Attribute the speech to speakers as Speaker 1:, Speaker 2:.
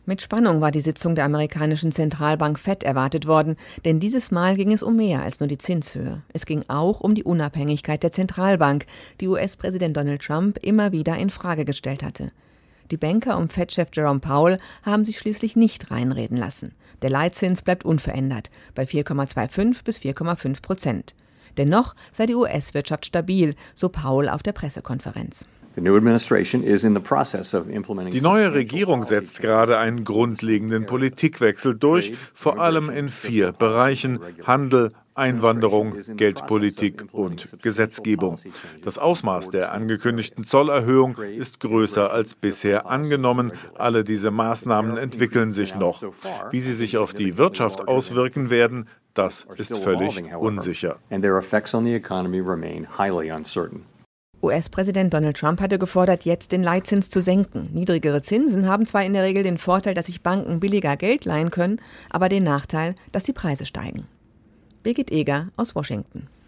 Speaker 1: Mit Spannung war die Sitzung der amerikanischen Zentralbank Fed erwartet worden, denn dieses Mal ging es um mehr als nur die Zinshöhe. Es ging auch um die Unabhängigkeit der Zentralbank, die US-Präsident Donald Trump immer wieder in Frage gestellt hatte. Die Banker um Fed-Chef Jerome Powell haben sich schließlich nicht reinreden lassen. Der Leitzins bleibt unverändert bei 4,25 bis 4,5%. Dennoch sei die US-Wirtschaft stabil, so Powell auf der Pressekonferenz.
Speaker 2: Die neue Regierung setzt gerade einen grundlegenden Politikwechsel durch, vor allem in 4 Bereichen: Handel, Einwanderung, Geldpolitik und Gesetzgebung. Das Ausmaß der angekündigten Zollerhöhung ist größer als bisher angenommen. Alle diese Maßnahmen entwickeln sich noch. Wie sie sich auf die Wirtschaft auswirken werden, das ist völlig unsicher.
Speaker 1: US-Präsident Donald Trump hatte gefordert, jetzt den Leitzins zu senken. Niedrigere Zinsen haben zwar in der Regel den Vorteil, dass sich Banken billiger Geld leihen können, aber den Nachteil, dass die Preise steigen. Birgit Eger aus Washington.